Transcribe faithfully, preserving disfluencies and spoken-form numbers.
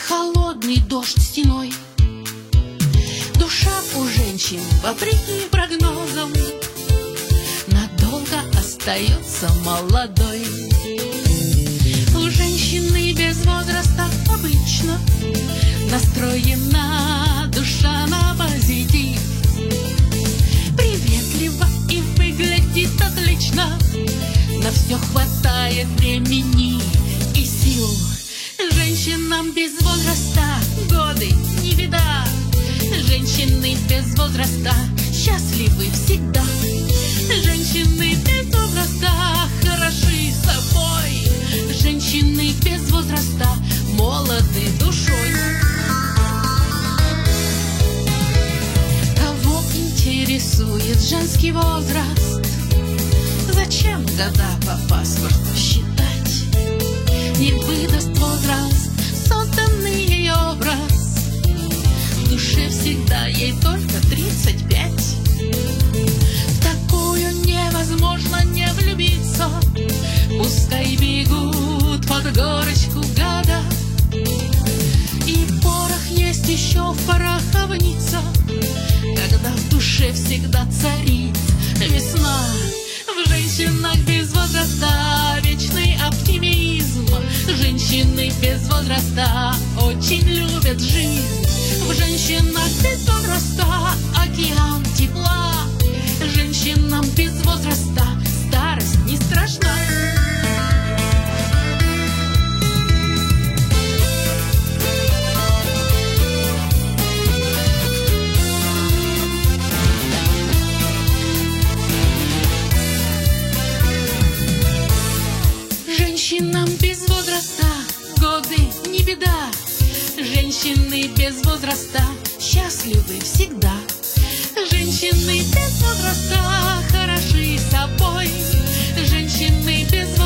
холодный дождь стеной. Душа у женщин, вопреки прогнозам, надолго остается молодой. У женщины без возраста обычно настроена душа на позитив. Приветлива и выглядит отлично, на все хватает времени и сил. Женщинам без возраста годы не беда. Женщины без возраста счастливы всегда. Женщины без возраста хороши собой. Женщины без возраста молоды душой. Кого интересует женский возраст? Зачем года по паспорту считать? Не выдаст возраст созданный ей образ. В душе всегда ей только тридцать пять. В такую невозможно не влюбиться. Пускай бегут под горочку года. И порох есть еще в пороховнице, когда в душе всегда царит весна. В женщинах без возраста вечный оптимизм. Женщины без возраста очень любят жизнь. В женщинах без возраста океан тепла. Женщинам без возраста старость не страшна. Женщинам без возраста годы не беда. Женщины без возраста счастливы всегда. Женщины без возраста хороши собой. Женщины без